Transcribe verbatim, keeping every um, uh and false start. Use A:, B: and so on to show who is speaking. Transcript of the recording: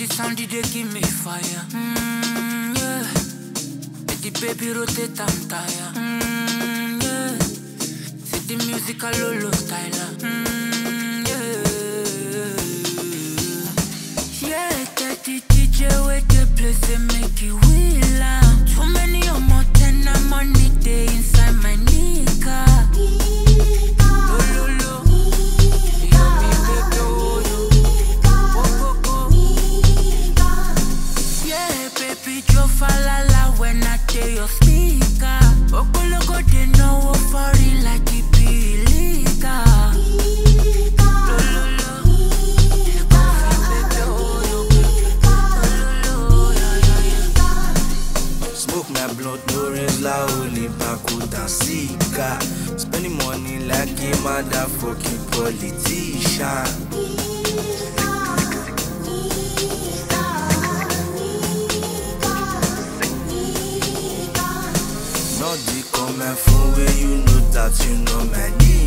A: sound they give me fire. Mm, yeah. Make the baby rotate and tire. Mm, yeah. See the music a lolo styler. Mm, yeah. Yeah, that the D J with the place and make it wheel out. Too many or more ten I'm money day inside my nigga. When I tell your speaker, Okolo go they know what for it like it be illegal. Lo lo lo,
B: smoke my blunt, no raise la only bakuda sika. Spending money like a motherfucking politician. Not the comment from where you know that you know my name.